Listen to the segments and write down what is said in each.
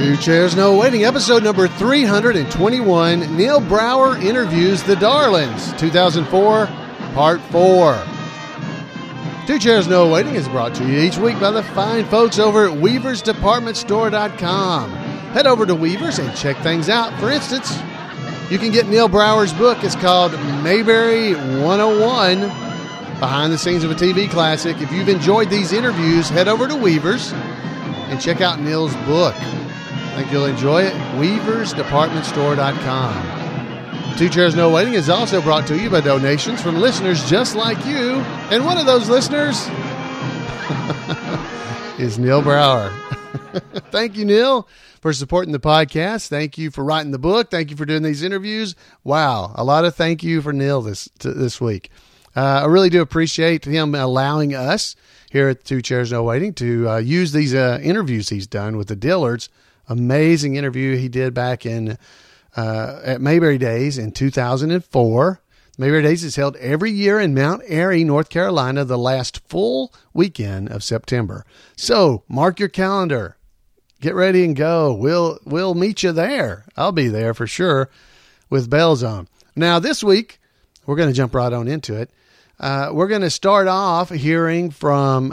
Two Chairs No Waiting, episode number 321. Neil Brower interviews the Darlings, 2004, part 4. Two Chairs No Waiting is brought to you each week by the fine folks over at WeaversDepartmentStore.com. Head over to Weavers and check things out. For instance, you can get Neil Brower's book. It's called Mayberry 101, Behind the Scenes of a TV Classic. If you've enjoyed these interviews, head over to Weavers and check out Neil's book. I think you'll enjoy it. WeaversDepartmentStore.com. Two Chairs No Waiting is also brought to you by donations from listeners just like you. And one of those listeners is Neil Brower. Thank you, Neil, for supporting the podcast. Thank you for writing the book. Thank you for doing these interviews. Wow, a lot of thank you for Neil this week. I really do appreciate him allowing us here at Two Chairs No Waiting to use these interviews he's done with the Dillards. Amazing interview he did back in at Mayberry Days in 2004. Mayberry Days is held every year in Mount Airy, North Carolina, the last full weekend of September. So mark your calendar. Get ready and go. We'll meet you there. I'll be there for sure with bells on. Now this week, we're going to jump right on into it. We're going to start off hearing from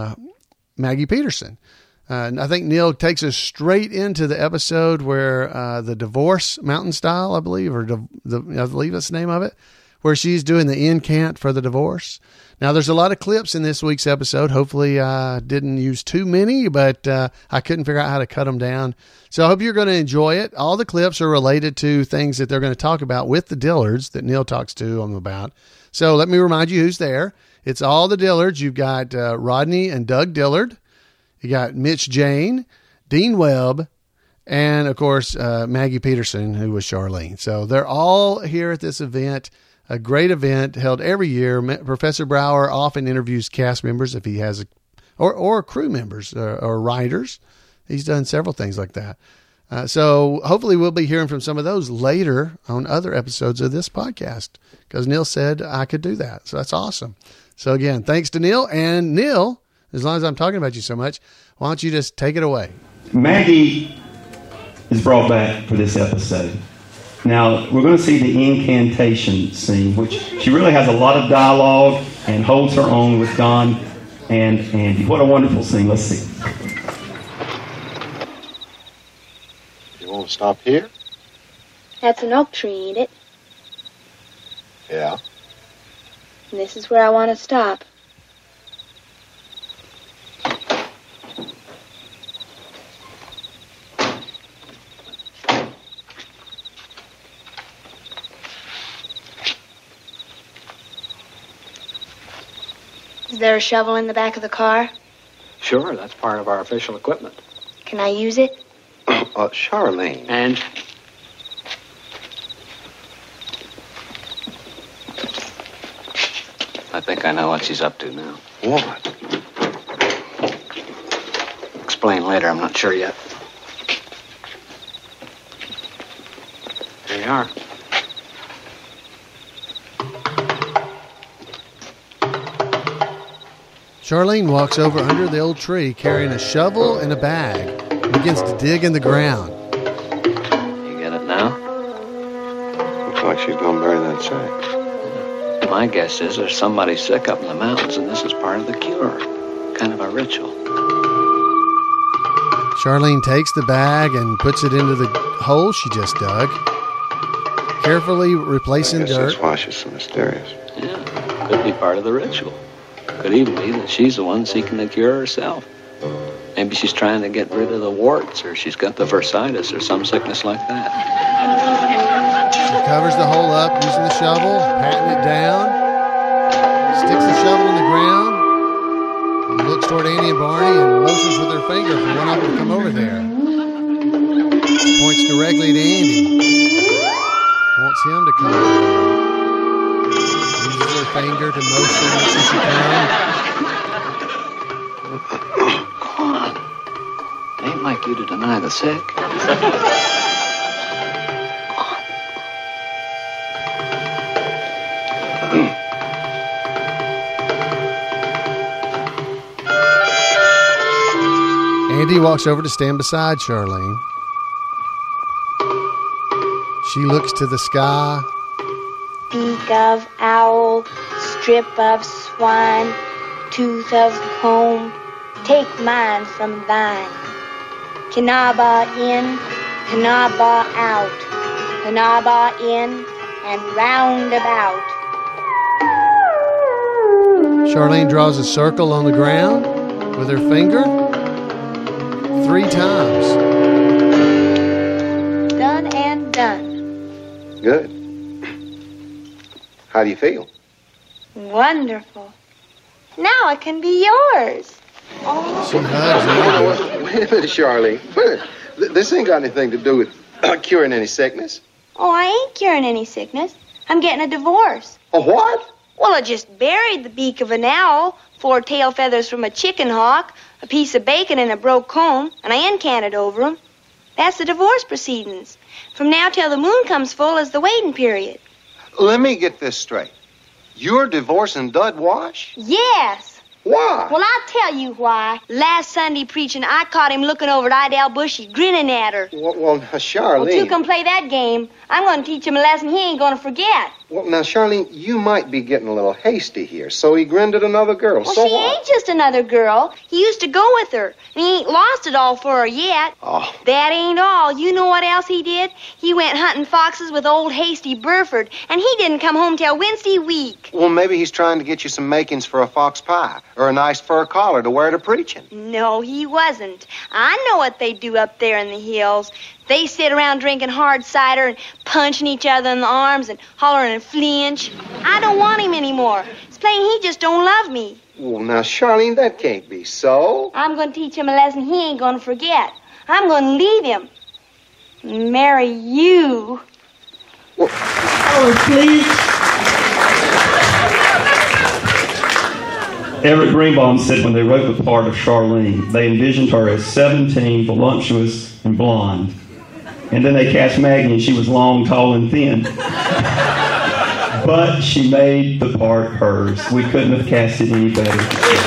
Maggie Peterson. I think Neil takes us straight into the episode where the divorce mountain style, I believe, or I believe that's the name of it, where she's doing the incant for the divorce. Now, there's a lot of clips in this week's episode. Hopefully, I didn't use too many, but I couldn't figure out how to cut them down. So I hope you're going to enjoy it. All the clips are related to things that they're going to talk about with the Dillards that Neil talks to them about. So let me remind you who's there. It's all the Dillards. You've got Rodney and Doug Dillard. You got Mitch Jane, Dean Webb, and, of course, Maggie Peterson, who was Charlene. So they're all here at this event, a great event held every year. Professor Brower often interviews cast members if he has or crew members or writers. He's done several things like that. So hopefully we'll be hearing from some of those later on other episodes of this podcast because Neil said I could do that. So that's awesome. So, again, thanks to Neil. And, Neil, as long as I'm talking about you so much, why don't you just take it away? Maggie is brought back for this episode. Now, we're going to see the incantation scene, which she really has a lot of dialogue and holds her own with Don and Andy. What a wonderful scene. Let's see. You want to stop here? That's an oak tree, ain't it? Yeah. And this is where I want to stop. Is there a shovel in the back of the car? Sure, that's part of our official equipment. Can I use it? Charlene. And? I think I know what she's up to now. What? Explain later, I'm not sure yet. Here you are. Charlene walks over under the old tree carrying a shovel and a bag and begins to dig in the ground. You get it now? Looks like she's going to bury that sack. My guess is there's somebody sick up in the mountains, and this is part of the cure. Kind of a ritual. Charlene takes the bag and puts it into the hole she just dug, carefully replacing dirt. That's why she's so mysterious. Yeah, could be part of the ritual. Could even be that she's the one seeking the cure herself. Maybe she's trying to get rid of the warts, or she's got the bursitis or some sickness like that. She covers the hole up using the shovel, patting it down, sticks the shovel in the ground, and looks toward Andy and Barney and motions with her finger for one of them to come over there. Points directly to Andy. Wants him to come over there. Uses her finger to motion as she comes. Come on. It ain't like you to deny the sick. Andy walks over to stand beside Charlene. She looks to the sky. Beak of owl, strip of swine, tooth of comb, take mine from thine. Canaba in, Canaba out, Canaba in and round about. Charlene draws a circle on the ground with her finger 3 times. Done and done. Good. How do you feel? Wonderful. Now it can be yours. She hugs Andy. Wait a minute, Charlene. Wait a minute. This ain't got anything to do with curing any sickness. Oh, I ain't curing any sickness. I'm getting a divorce. A what? Well, I just buried the beak of an owl, 4 tail feathers from a chicken hawk, a piece of bacon and a broke comb, and I incanted over 'em. That's the divorce proceedings. From now till the moon comes full is the waiting period. Let me get this straight. You're divorcing Dud Wash? Yes. Why? Well, I'll tell you why. Last Sunday preaching, I caught him looking over at Idell Bushy, grinning at her. Well, now, Charlene. Well, 2 can play that game. I'm going to teach him a lesson he ain't going to forget. Well, now, Charlene, you might be getting a little hasty here. So he grinned at another girl. Well, so she what? ain't just another girl. He used to go with her, and he ain't lost it all for her yet. Oh. That ain't all. You know what else he did? He went hunting foxes with old Hasty Burford, and he didn't come home till Wednesday week. Well, maybe he's trying to get you some makings for a fox pie or a nice fur collar to wear to preaching. No, he wasn't. I know what they do up there in the hills. They sit around drinking hard cider and punching each other in the arms and hollering and flinch. I don't want him anymore. It's plain he just don't love me. Well, now, Charlene, that can't be so. I'm going to teach him a lesson he ain't going to forget. I'm going to leave him. Marry you. Oh, please. Everett Greenbaum said when they wrote the part of Charlene, they envisioned her as 17, voluptuous, and blonde. And then they cast Maggie, and she was long, tall, and thin. But she made the part hers. We couldn't have cast it any better.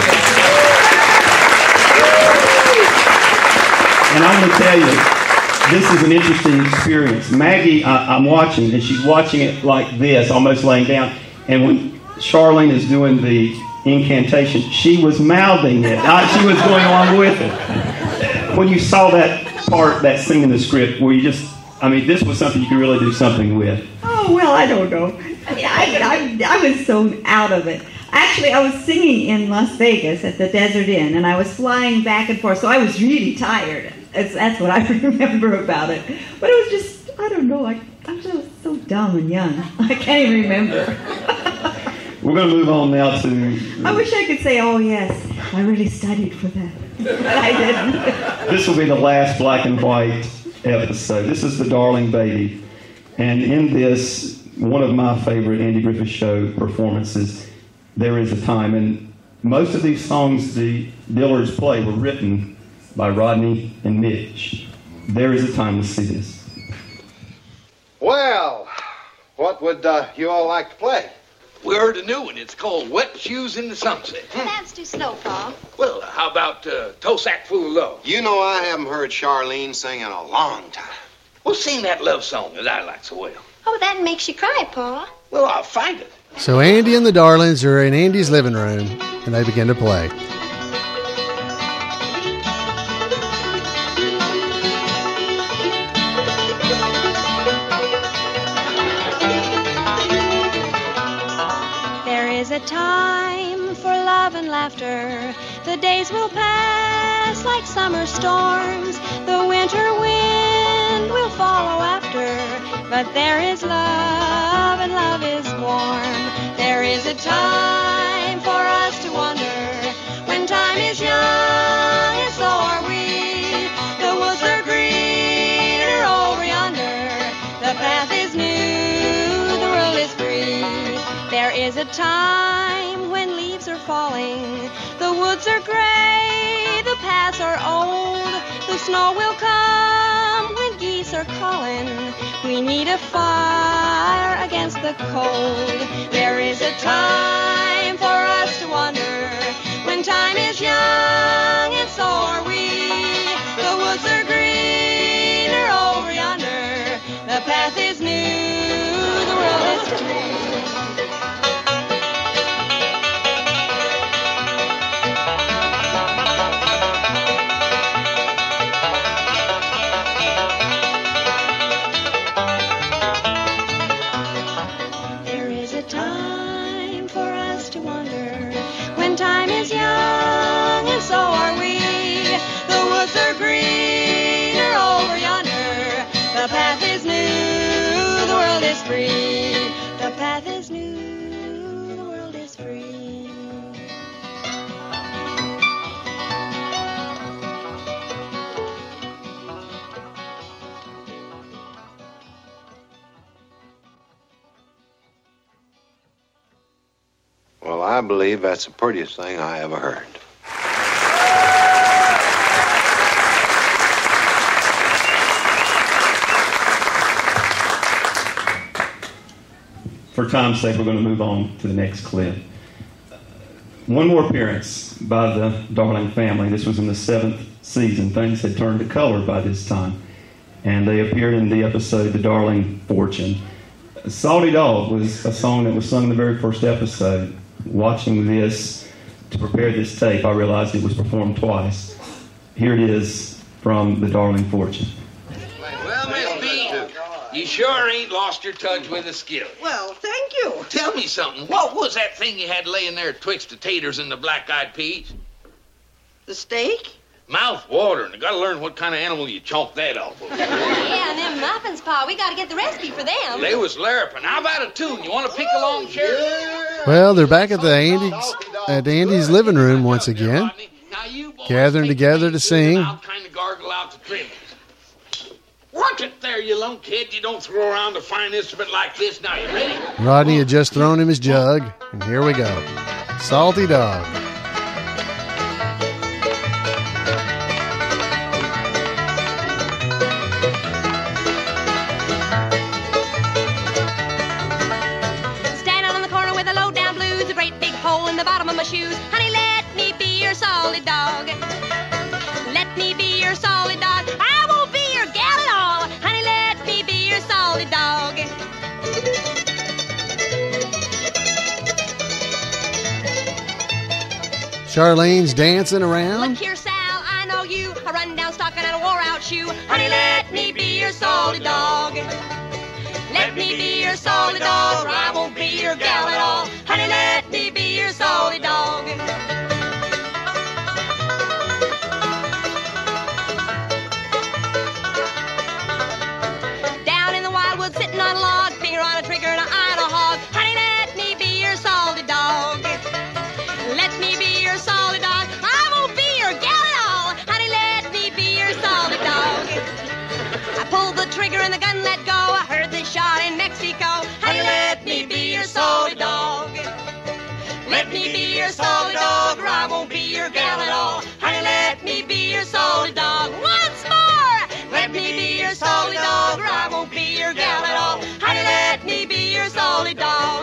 And I'm going to tell you, this is an interesting experience. Maggie, I'm watching, and she's watching it like this, almost laying down. And when Charlene is doing the incantation, she was mouthing it. She was going along with it. When you saw that part, that scene in the script, where you just, this was something you could really do something with. Oh, well, I don't know. I was so out of it. Actually, I was singing in Las Vegas at the Desert Inn, and I was flying back and forth, so I was really tired. That's what I remember about it. But it was just, I don't know, I'm just so dumb and young. I can't even remember. We're going to move on now to... I wish I could say, oh, yes, I really studied for that. But I didn't. This will be the last black and white episode. This is The Darling Baby. And in this, one of my favorite Andy Griffith Show performances, There Is a Time. And most of these songs the Dillards play were written by Rodney and Mitch. There Is a Time. Let's see this. Well, what would you all like to play? We heard a new one. It's called Wet Shoes in the Sunset. That's too slow, Pa. Well, how about Toe Sack Full of Love? You know I haven't heard Charlene sing in a long time. Well, sing that love song that I like so well. Oh, that makes you cry, Pa. Well, I'll find it. So Andy and the Darlings are in Andy's living room, and they begin to play. A time for love and laughter. The days will pass like summer storms. The winter wind will follow after. But there is love and love is warm. There is a time for us to wonder. When time is young and so are we. The woods are greener over yonder. The path is new, the world is free. There is a time when leaves are falling, the woods are gray, the paths are old, the snow will come when geese are calling. We need a fire against the cold. There is a time for us to wonder, when time is young and so are we. The woods are greener over yonder, the The path is new, the world is free. Time is young, and so are we. The woods are greener over yonder. The path is new, the world is free. The path is new, the world is free. Well, I believe that's the prettiest thing I ever heard. For time's sake, we're going to move on to the next clip. One more appearance by the Darling family. This was in the 7th season. Things had turned to color by this time, and they appeared in the episode The Darling Fortune. Salty Dog was a song that was sung in the very first episode. Watching this to prepare this tape, I realized it was performed twice. Here it is from The Darling Fortune. Well, Miss B, you sure ain't lost your touch with the skill. Well, thank you. Tell me something. What was that thing you had laying there twixt the taters and the black-eyed peas? The steak? Mouth watering. You gotta learn what kind of animal you chomp that off of. Yeah, and them muffins, Pa, we gotta get the recipe for them. They was larraping. How about a tune? You want to pick along, Sheriff? Well, they're back at Andy's living room once again, gathering together to sing. I'll kind of gargle out the trimmings. Watch it there, you lone kid. You don't throw around a fine instrument like this. Now, you ready? Rodney had just thrown him his jug, and here we go. Salty Dog. Shoes. Honey, let me be your solid dog. Let me be your solid dog. I won't be your gal at all. Honey, let me be your solid dog. Charlene's dancing around. Look here, Sal, I know you. A run-down stocking and a wore-out shoe. Honey, let me be your solid dog. Let me be your solid dog, or I won't be your gal at all. Honey, let me be your solid dog. Down in the wildwood, sitting on a log, finger on a trigger and an eye on a hog. Honey, let me be your solid dog. Let me be your solid dog. I won't be your gal at all. Honey, let me be your solid dog. I pulled the trigger and the gun let go. I heard the shot in Mexico. Honey, let me be your solid dog. Let me be your solid dog, or I won't be your gal at all. Honey, let me be your solid dog. Once more! Let me be your solid dog, or I won't be your gal at all. Honey, let me be your solid dog.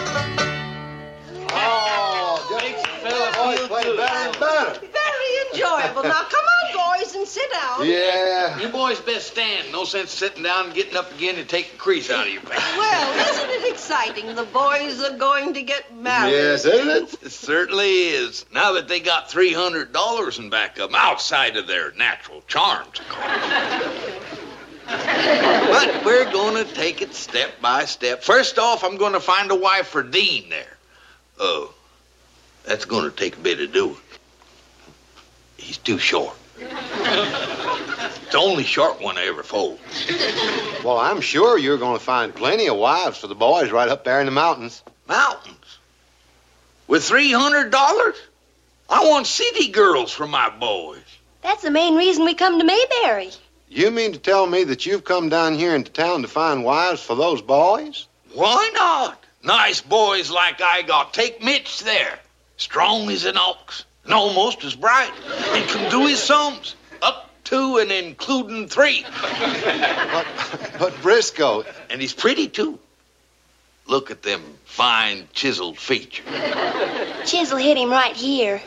Oh, Makes a fella feel play better and better. Very enjoyable. Now, come on, boys, and sit down. Yeah. You boys best stand. No sense sitting down and getting up again to take the crease out of your back. Well, isn't it exciting? The boys are going to get married. Yes, isn't it? It certainly is. Now that they got $300 in backup, outside of their natural charms, of course. But we're going to take it step by step. First off, I'm going to find a wife for Dean there. Oh, that's going to take a bit of doing. He's too short. It's the only short one I ever fold. Well, I'm sure you're going to find plenty of wives for the boys right up there in the mountains. Mountains? With $300? I want city girls for my boys. That's the main reason we come to Mayberry. You mean to tell me that you've come down here into town to find wives for those boys? Why not? Nice boys like I got. Take Mitch there. Strong as an ox and almost as bright. And can do his sums up to and including 3. But Briscoe... And he's pretty, too. Look at them fine, chiseled features. Chisel hit him right here.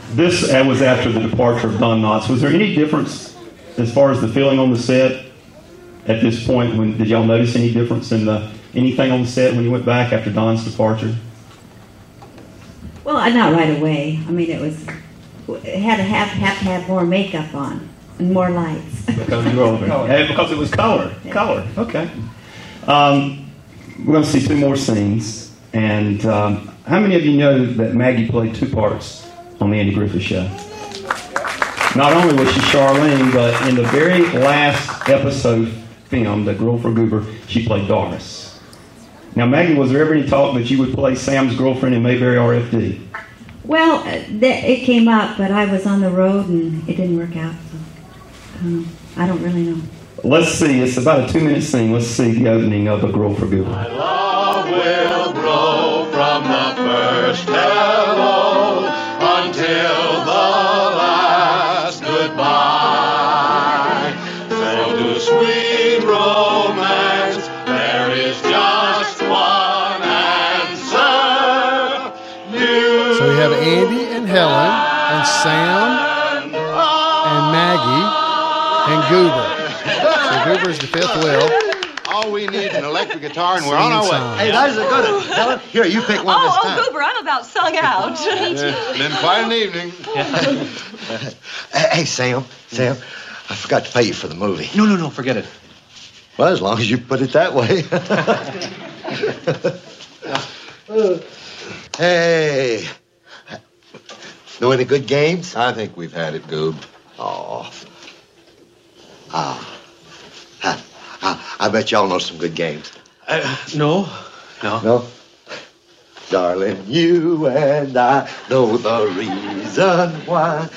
This was after the departure of Don Knotts. Was there any difference as far as the feeling on the set at this point? Did y'all notice any difference in anything on the set when you went back after Don's departure? Well, not right away. I mean, it had to have more makeup on and more lights. Because you were older. Because it was color. Yeah. Color. Okay. We're going to see two more scenes. And how many of you know that Maggie played two parts on the Andy Griffith Show? Not only was she Charlene, but in the very last episode film, The Girl for Goober, she played Doris. Now, Maggie, was there ever any talk that you would play Sam's girlfriend in Mayberry RFD? Well, it came up, but I was on the road and it didn't work out. So, I don't really know. Let's see. It's about a 2-minute scene. Let's see the opening of A Girl for Goober. My love will grow from the first hello until the last goodbye. So to sweet romance there is just one answer. So we have Andy and Helen and Sam and Maggie and Goober. So Goober's the fifth wheel. All we need is an electric guitar, and we're on our way. Hey, that is a good one. Helen, here, you pick one this time. Goober, I'm about sung out. Been quite an evening. Hey, Sam, I forgot to pay you for the movie. No, forget it. Well, as long as you put it that way. Hey, know any good games? I think we've had it, Goob. Oh. I bet y'all know some good games. No. No? Darling, you and I know the reason why.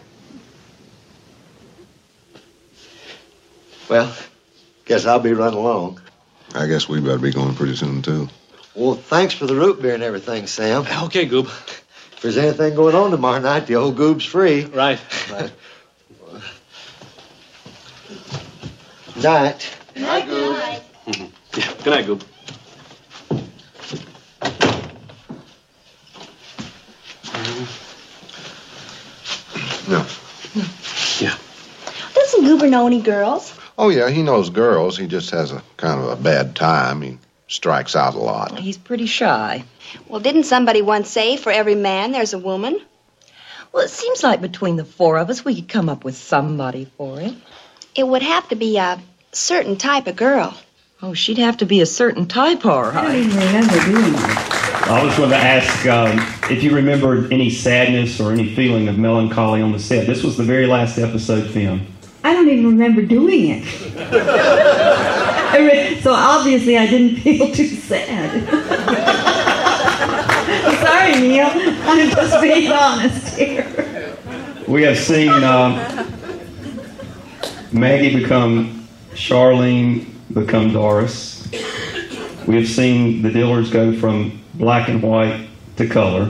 Well, guess I'll be running along. I guess we better be going pretty soon, too. Well, thanks for the root beer and everything, Sam. Okay, Goob. If there's anything going on tomorrow night, the old Goob's free. Right. Night. Night, Goob. Yeah, good night, Goob. No. Yeah. Doesn't Goober know any girls? Oh, yeah, he knows girls. He just has a kind of a bad time. He strikes out a lot. He's pretty shy. Well, didn't somebody once say for every man there's a woman? Well, it seems like between the four of us, we could come up with somebody for him. It would have to be a certain type of girl. Oh, she'd have to be a certain type, all I don't right. even remember doing that. I was going to ask if you remember any sadness or any feeling of melancholy on the set. This was the very last episode film. I don't even remember doing it. So obviously I didn't feel too sad. I'm sorry, Neil. I'm just being honest here. We have seen Maggie become Charlene, become Doris. We have seen the Dillers go from black and white to color.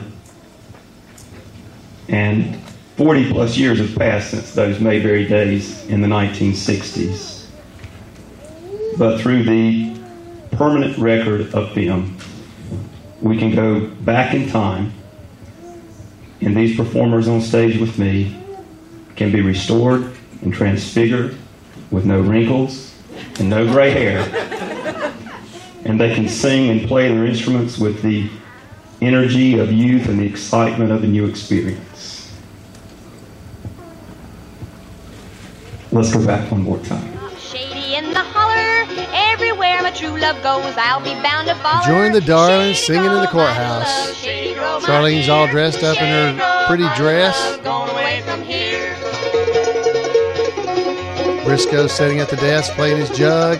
And 40 plus years have passed since those Mayberry days in the 1960s. But through the permanent record of film, we can go back in time, and these performers on stage with me can be restored and transfigured with no wrinkles and no gray hair. And they can sing and play their instruments with the energy of youth and the excitement of a new experience. Let's go back one more time. Shady in the holler, everywhere my true love goes, I'll be bound to follow. Join the Darlings singing in the courthouse. Charlene's all dressed up in her pretty dress. Briscoe's sitting at the desk playing his jug.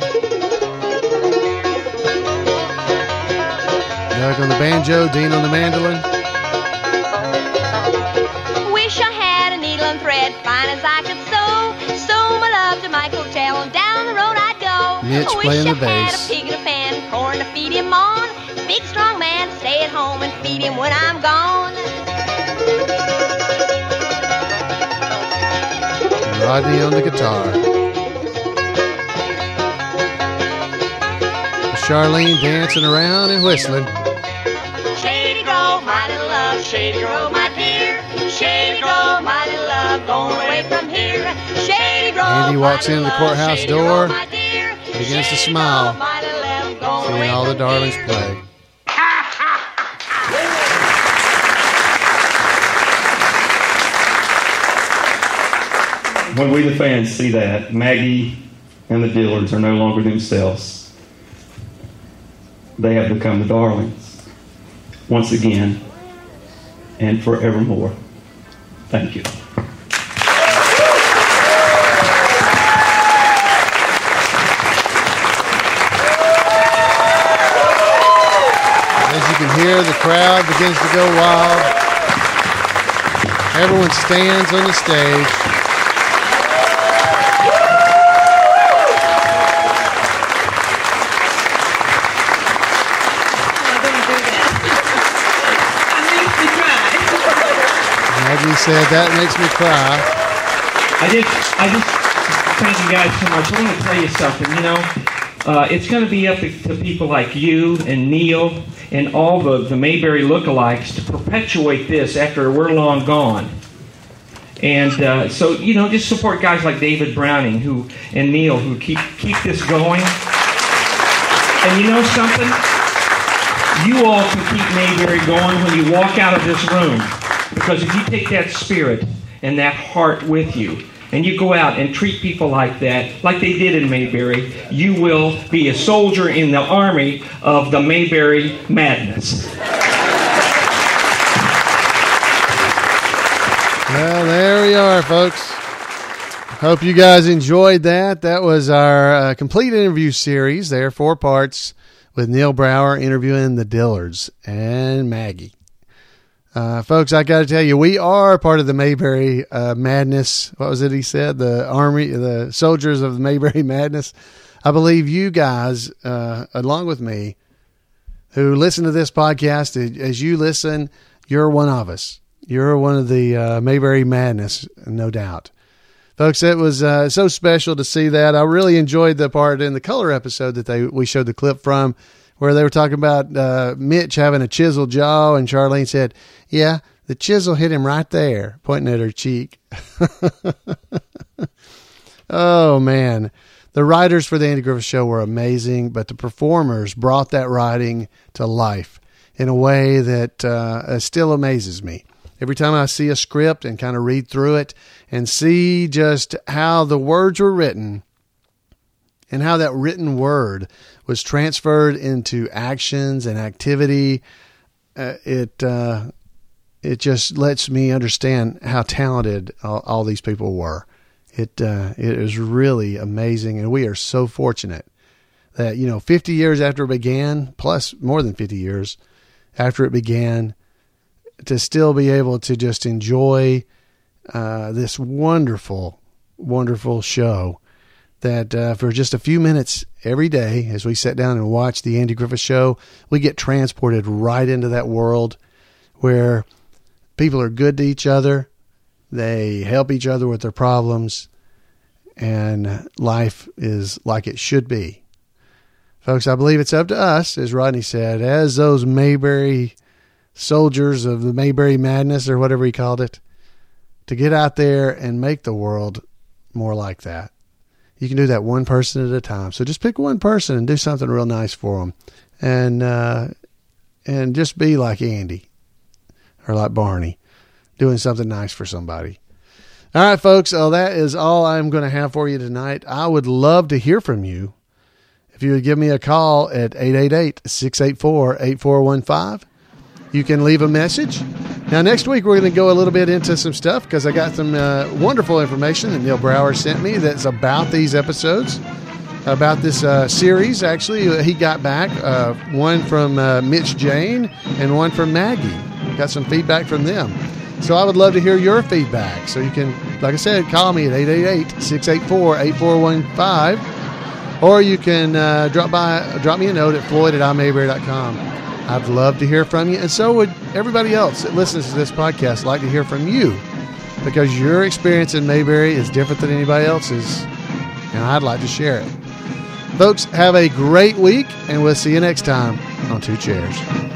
Doug on the banjo, Dean on the mandolin. Wish I had a needle and thread, fine as I could sew my love to my coattail, and down the road I'd go. Mitch playing the bass. Wish I had a pig in a pen, corn to feed him on, big strong man to stay at home and feed him when I'm gone. Rodney on the guitar. Charlene dancing around and whistling. Shady Grove, my little love, Shady Grove, my dear. Shady Grove, my little love, going away from here. Shady Grove, Andy walks into the courthouse Shady door, Grove, my dear. begins to Shady smile, Grove, my little love, going seeing away all the from darlings here. play. When we, the fans, see that, Maggie and the Dillards are no longer themselves. They have become the darlings. Once again, and forevermore. Thank you. As you can hear, the crowd begins to go wild. Everyone stands on the stage. Maggie said, that makes me cry. I just thank you guys so much. I want to tell you something, you know. It's going to be up to people like you and Neil and all the Mayberry lookalikes to perpetuate this after we're long gone. And so, you know, just support guys like David Browning and Neil who keep this going. And you know something? You all can keep Mayberry going when you walk out of this room. Because if you take that spirit and that heart with you, and you go out and treat people like that, like they did in Mayberry, you will be a soldier in the army of the Mayberry madness. Well, there we are, folks. Hope you guys enjoyed that. That was our complete interview series. There, 4 parts with Neil Brower interviewing the Dillards and Maggie. Folks, I got to tell you, we are part of the Mayberry madness. What was it he said? The army, the soldiers of the Mayberry madness. I believe you guys, along with me, who listen to this podcast, as you listen, you're one of us. You're one of the Mayberry madness, no doubt. Folks, it was so special to see that. I really enjoyed the part in the color episode that we showed the clip from, where they were talking about Mitch having a chiseled jaw, and Charlene said, yeah, the chisel hit him right there, pointing at her cheek. Oh, man. The writers for the Andy Griffith Show were amazing, but the performers brought that writing to life in a way that still amazes me. Every time I see a script and kind of read through it and see just how the words were written and how that written word was transferred into actions and activity, it just lets me understand how talented all these people were. It is really amazing, and we are so fortunate that, 50 years after it began, plus more than 50 years after it began, to still be able to just enjoy this wonderful, wonderful show that for just a few minutes every day, as we sit down and watch the Andy Griffith Show, we get transported right into that world where people are good to each other. They help each other with their problems, and life is like it should be. Folks, I believe it's up to us, as Rodney said, as those Mayberry soldiers of the Mayberry madness, or whatever he called it, to get out there and make the world more like that. You can do that one person at a time. So just pick one person and do something real nice for them, and just be like Andy or like Barney, doing something nice for somebody. All right, folks. So that is all I'm going to have for you tonight. I would love to hear from you. If you would give me a call at 888-684-8415. You can leave a message. Now, next week, we're going to go a little bit into some stuff because I got some wonderful information that Neil Brower sent me that's about these episodes, about this series. Actually, he got back one from Mitch Jane and one from Maggie. Got some feedback from them. So I would love to hear your feedback. So you can, like I said, call me at 888-684-8415, or you can drop me a note at floyd@imayberry.com. I'd love to hear from you, and so would everybody else that listens to this podcast like to hear from you, because your experience in Mayberry is different than anybody else's, and I'd like to share it. Folks, have a great week, and we'll see you next time on Two Chairs.